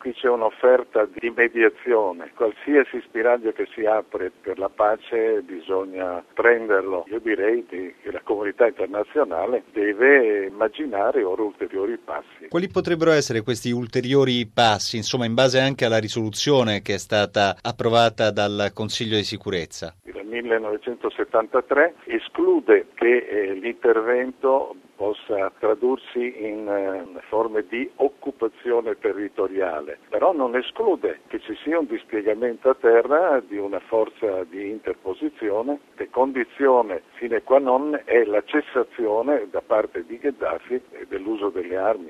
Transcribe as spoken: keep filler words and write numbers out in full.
qui c'è un'offerta di mediazione, qualsiasi spiraglio che si apre per la pace bisogna prenderlo. Io direi che la comunità internazionale deve immaginare ora ulteriori passi. Quali potrebbero essere questi ulteriori passi, insomma, in base anche alla risoluzione che è stata approvata dal Consiglio di sicurezza? Il millenovecentosettantatré esclude che eh, l'intervento possa tradursi in eh, forme di occupazione territoriale, però non esclude che ci sia un dispiegamento a terra di una forza di interposizione che condizione sine qua non è la cessazione da parte di Gheddafi dell'uso delle armi.